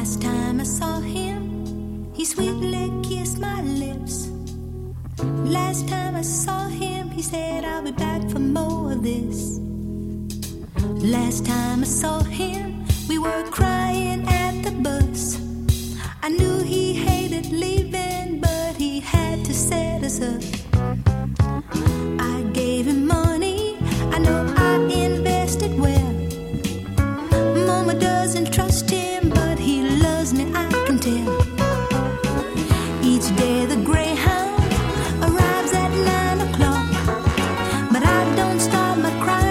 Last time I saw him, he sweetly kissed my lips. Last time I saw him, he said, I'll be back for more of this. Last time I saw him, we were crying at the bus. I knew he hated leaving, but he had to set us up. I gave him money, I know I invested well. Mama doesn't trust him, but he loves me, I can tell. Each day the Greyhound arrives at 9 o'clock, but I don't start my cry